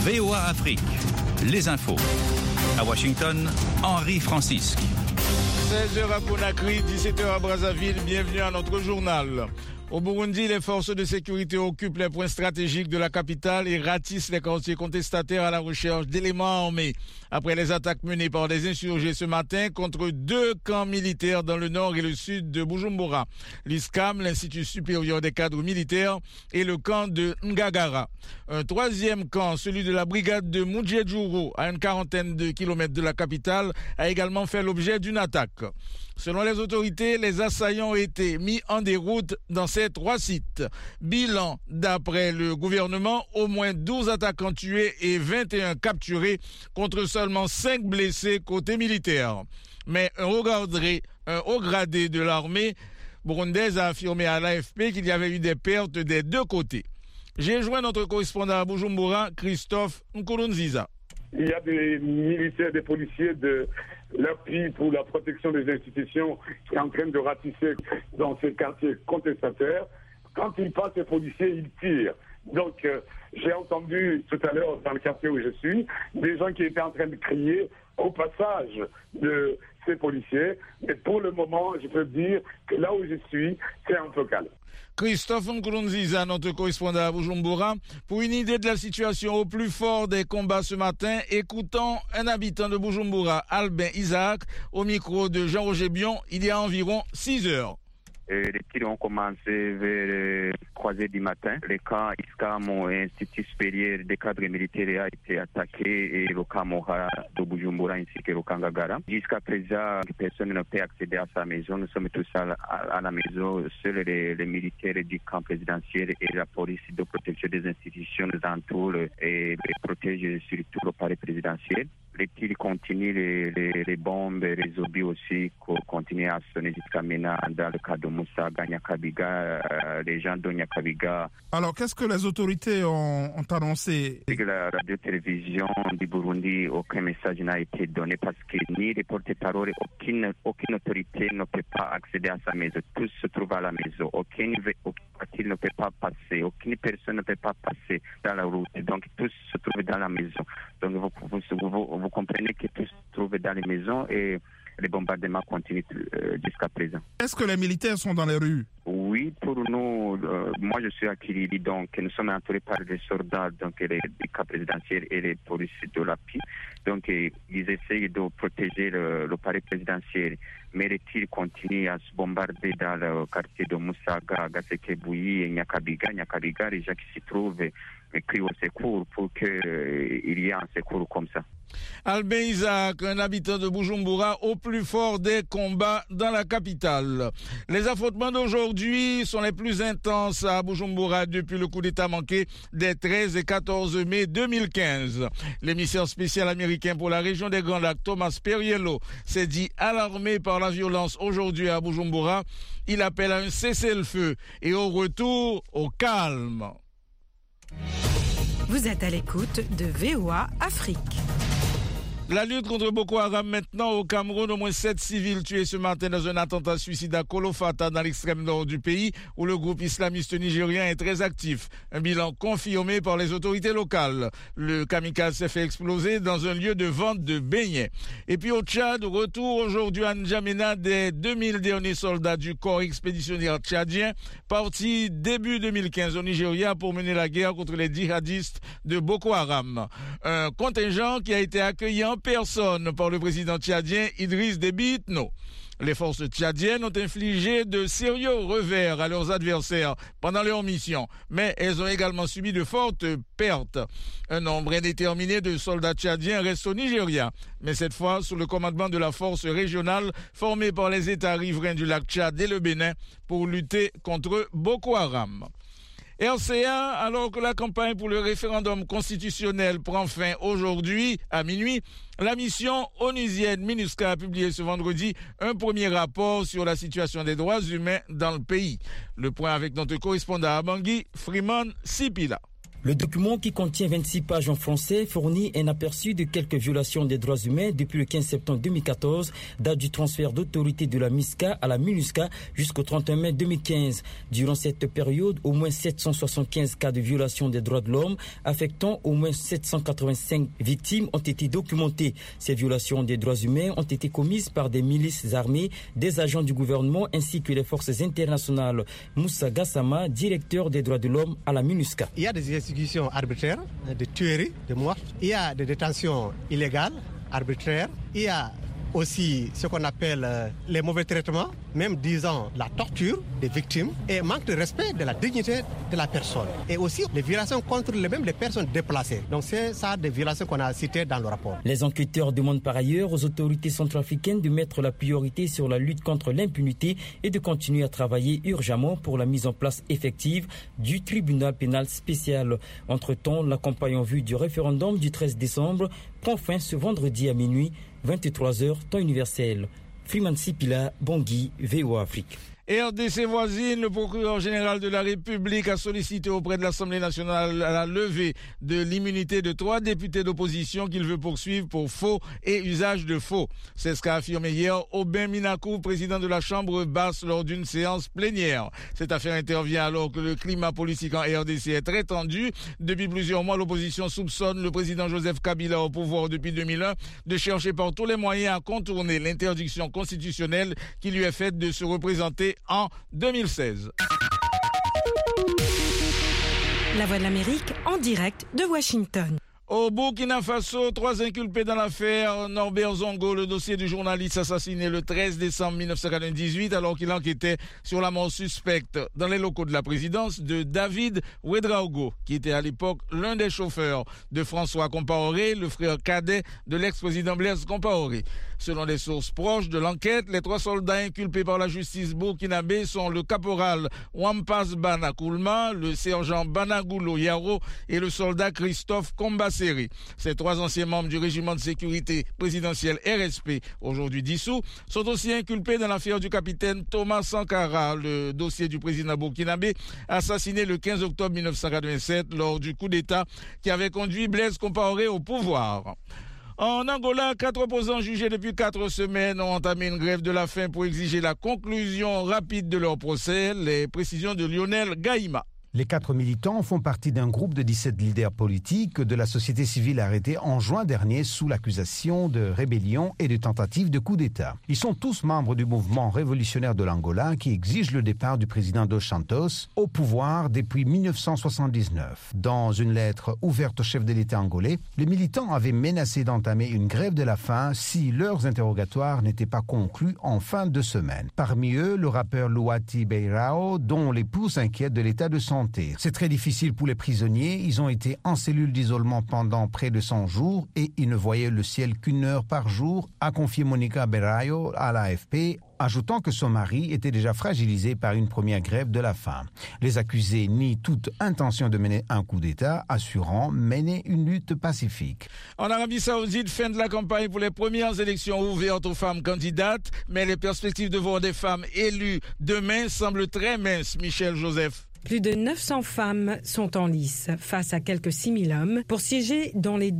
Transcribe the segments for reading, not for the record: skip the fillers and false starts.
VOA Afrique, les infos. À Washington, Henri Francisque. 16h à Conakry, 17h à Brazzaville, bienvenue à notre journal. Au Burundi, les forces de sécurité occupent les points stratégiques de la capitale et ratissent les quartiers contestataires à la recherche d'éléments armés. Après les attaques menées par des insurgés ce matin contre 2 camps militaires dans le nord et le sud de Bujumbura, l'ISCAM, l'Institut supérieur des cadres militaires, et le camp de Ngagara. Un troisième camp, celui de la brigade de Mudjedjouro, à une quarantaine de kilomètres de la capitale, a également fait l'objet d'une attaque. Selon les autorités, les assaillants ont été mis en déroute dans ces 3 sites. Bilan, d'après le gouvernement, au moins 12 attaquants tués et 21 capturés contre seulement 5 blessés côté militaire. Mais un haut gradé de l'armée burundaise a affirmé à l'AFP qu'il y avait eu des pertes des 2 côtés. J'ai joint notre correspondant à Bujumbura, Christophe Nkurunziza. Il y a des militaires, des policiers de l'appui pour la protection des institutions qui est en train de ratisser dans ces quartiers contestataires. Quand ils passent, les policiers, ils tirent. Donc, j'ai entendu tout à l'heure, dans le quartier où je suis, des gens qui étaient en train de crier au passage de ces policiers. Mais pour le moment, je peux dire que là où je suis, c'est un peu calme. Christophe Nkurunziza, notre correspondant à Bujumbura. Pour une idée de la situation au plus fort des combats ce matin, écoutons un habitant de Bujumbura, Albin Isaac, au micro de Jean-Roger Bion, il y a environ 6 heures. Les tirs ont commencé vers 3h du matin. Le camp ISCAM, Institut supérieur des cadres militaires, a été attaqué et le camp Moha de Bujumbura ainsi que le camp Ngagara. Jusqu'à présent, personne ne peut accéder à sa maison. Nous sommes tous à la maison. Seuls les militaires du camp présidentiel et la police de protection des institutions nous entourent et protègent surtout le palais présidentiel. Les tirs continuent, les bombes, les obus aussi continuent à sonner jusqu'à maintenant dans le cas de Musaga, Nyakabiga, les gens de Nyakabiga. Alors, qu'est-ce que les autorités ont annoncé? La radio-télévision du Burundi, aucun message n'a été donné parce que ni les porte-paroles, aucune autorité ne peut pas accéder à sa maison. Tous se trouvent à la maison. Aucun voiture ne peut pas passer. Aucune personne ne peut pas passer dans la route. Donc, tous se trouvent dans la maison. Donc, vous comprenez que tous se trouvent dans les maisons et les bombardements continuent jusqu'à présent. Est-ce que les militaires sont dans les rues? Oui, pour nous, moi je suis à Kirili, donc nous sommes entourés par des soldats, donc les cas présidentiels et les policiers de l'appui. Donc ils essayent de protéger le palais présidentiel, mais les tirs continuent à se bombarder dans le quartier de Musaga, Gasekebouyi et Nyakabiga. Nyakabiga, les gens qui s'y trouvent crient au secours pour qu'il y ait un secours comme ça. Albin Isaac, un habitant de Bujumbura, au plus fort des combats dans la capitale. Les affrontements d'aujourd'hui sont les plus intenses à Bujumbura depuis le coup d'État manqué des 13 et 14 mai 2015. L'émissaire spécial américain pour la région des Grands Lacs, Thomas Perriello, s'est dit alarmé par la violence aujourd'hui à Bujumbura. Il appelle à un cessez-le-feu et au retour au calme. Vous êtes à l'écoute de VOA Afrique. La lutte contre Boko Haram maintenant au Cameroun, au moins 7 civils tués ce matin dans un attentat suicide à Kolofata dans l'extrême nord du pays où le groupe islamiste nigérien est très actif. Un bilan confirmé par les autorités locales. Le kamikaze s'est fait exploser dans un lieu de vente de beignets. Et puis au Tchad, retour aujourd'hui à N'Djamena des 2000 derniers soldats du corps expéditionnaire tchadien partis début 2015 au Nigeria pour mener la guerre contre les djihadistes de Boko Haram. Un contingent qui a été accueilli en personne par le président tchadien Idriss Déby Itno. Les forces tchadiennes ont infligé de sérieux revers à leurs adversaires pendant leur mission, mais elles ont également subi de fortes pertes. Un nombre indéterminé de soldats tchadiens reste au Nigeria, mais cette fois sous le commandement de la force régionale formée par les États riverains du lac Tchad et le Bénin pour lutter contre Boko Haram. RCA, alors que la campagne pour le référendum constitutionnel prend fin aujourd'hui à minuit, la mission onusienne MINUSCA a publié ce vendredi un premier rapport sur la situation des droits humains dans le pays. Le point avec notre correspondant à Bangui, Freeman Sipila. Le document qui contient 26 pages en français fournit un aperçu de quelques violations des droits humains depuis le 15 septembre 2014, date du transfert d'autorité de la MISCA à la MINUSCA jusqu'au 31 mai 2015. Durant cette période, au moins 775 cas de violation des droits de l'homme affectant au moins 785 victimes ont été documentés. Ces violations des droits humains ont été commises par des milices armées, des agents du gouvernement ainsi que les forces internationales. Moussa Gassama, directeur des droits de l'homme à la MINUSCA. Il y a des exécutions arbitraires, de tueries, de morts. Il y a des détentions illégales, arbitraires. Il y a aussi ce qu'on appelle les mauvais traitements, même disons la torture des victimes et manque de respect de la dignité de la personne. Et aussi les violations contre les personnes déplacées. Donc c'est ça des violations qu'on a citées dans le rapport. Les enquêteurs demandent par ailleurs aux autorités centrafricaines de mettre la priorité sur la lutte contre l'impunité et de continuer à travailler urgemment pour la mise en place effective du tribunal pénal spécial. Entre-temps, la campagne en vue du référendum du 13 décembre prend fin ce vendredi à minuit, 23h, temps universel. Freeman Sipila, Bangui, VOA Afrique. RDC voisine, le procureur général de la République a sollicité auprès de l'Assemblée nationale la levée de l'immunité de 3 députés d'opposition qu'il veut poursuivre pour faux et usage de faux. C'est ce qu'a affirmé hier Aubin Minakou, président de la Chambre basse, lors d'une séance plénière. Cette affaire intervient alors que le climat politique en RDC est très tendu. Depuis plusieurs mois, l'opposition soupçonne le président Joseph Kabila, au pouvoir depuis 2001, de chercher par tous les moyens à contourner l'interdiction constitutionnelle qui lui est faite de se représenter en 2016. La Voix de l'Amérique en direct de Washington. Au Burkina Faso, 3 inculpés dans l'affaire Norbert Zongo, le dossier du journaliste assassiné le 13 décembre 1998 alors qu'il enquêtait sur la mort suspecte dans les locaux de la présidence de David Ouedraogo, qui était à l'époque l'un des chauffeurs de François Compaoré, le frère cadet de l'ex-président Blaise Compaoré. Selon des sources proches de l'enquête, les 3 soldats inculpés par la justice burkinabé sont le caporal Wampas Bana Koulma, le sergent Banagoulo Yaro et le soldat Christophe Kombasseri. Ces 3 anciens membres du régiment de sécurité présidentiel RSP, aujourd'hui dissous, sont aussi inculpés dans l'affaire du capitaine Thomas Sankara, le dossier du président burkinabé, assassiné le 15 octobre 1987 lors du coup d'État qui avait conduit Blaise Compaoré au pouvoir. En Angola, 4 opposants jugés depuis 4 semaines ont entamé une grève de la faim pour exiger la conclusion rapide de leur procès. Les précisions de Lionel Gaïma. Les 4 militants font partie d'un groupe de 17 leaders politiques de la société civile arrêtés en juin dernier sous l'accusation de rébellion et de tentative de coup d'État. Ils sont tous membres du mouvement révolutionnaire de l'Angola qui exige le départ du président Dos Santos au pouvoir depuis 1979. Dans une lettre ouverte au chef de l'État angolais, les militants avaient menacé d'entamer une grève de la faim si leurs interrogatoires n'étaient pas conclus en fin de semaine. Parmi eux, le rappeur Luati Beirao, dont l'époux s'inquiète de l'état de santé. C'est très difficile pour les prisonniers. Ils ont été en cellule d'isolement pendant près de 100 jours et ils ne voyaient le ciel qu'une heure par jour, a confié Monica Berayo à l'AFP, ajoutant que son mari était déjà fragilisé par une première grève de la faim. Les accusés nient toute intention de mener un coup d'État, assurant mener une lutte pacifique. En Arabie Saoudite, fin de la campagne pour les premières élections ouvertes aux femmes candidates, mais les perspectives de voir des femmes élues demain semblent très minces. Michel Joseph. Plus de 900 femmes sont en lice face à quelques 6000 hommes pour siéger dans les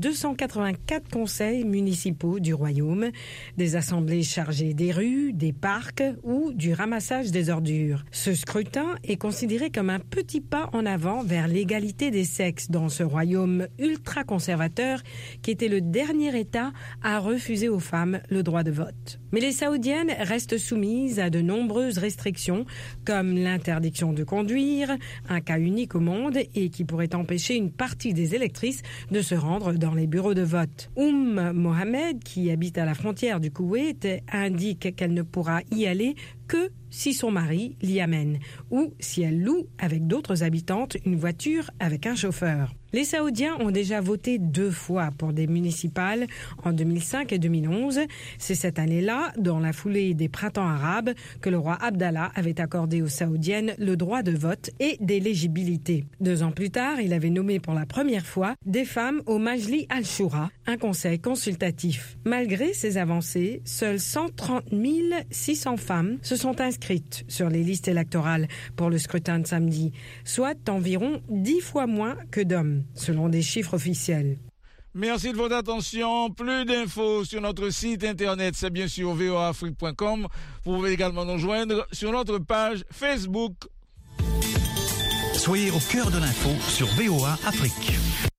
284 conseils municipaux du royaume, des assemblées chargées des rues, des parcs ou du ramassage des ordures. Ce scrutin est considéré comme un petit pas en avant vers l'égalité des sexes dans ce royaume ultra-conservateur qui était le dernier État à refuser aux femmes le droit de vote. Mais les Saoudiennes restent soumises à de nombreuses restrictions comme l'interdiction de conduire, un cas unique au monde et qui pourrait empêcher une partie des électrices de se rendre dans les bureaux de vote. Mohamed, qui habite à la frontière du Koweït, indique qu'elle ne pourra y aller que si son mari l'y amène ou si elle loue avec d'autres habitantes une voiture avec un chauffeur. Les Saoudiens ont déjà voté 2 fois pour des municipales en 2005 et 2011. C'est cette année-là, dans la foulée des printemps arabes, que le roi Abdallah avait accordé aux Saoudiennes le droit de vote et d'éligibilité. 2 ans plus tard, il avait nommé pour la première fois des femmes au Majlis al-Shura, un conseil consultatif. Malgré ces avancées, seules 130 600 femmes se sont inscrites sur les listes électorales pour le scrutin de samedi, soit environ 10 fois moins que d'hommes, selon des chiffres officiels. Merci de votre attention. Plus d'infos sur notre site internet, c'est bien sûr voaafrique.com. Vous pouvez également nous joindre sur notre page Facebook. Soyez au cœur de l'info sur VOA Afrique.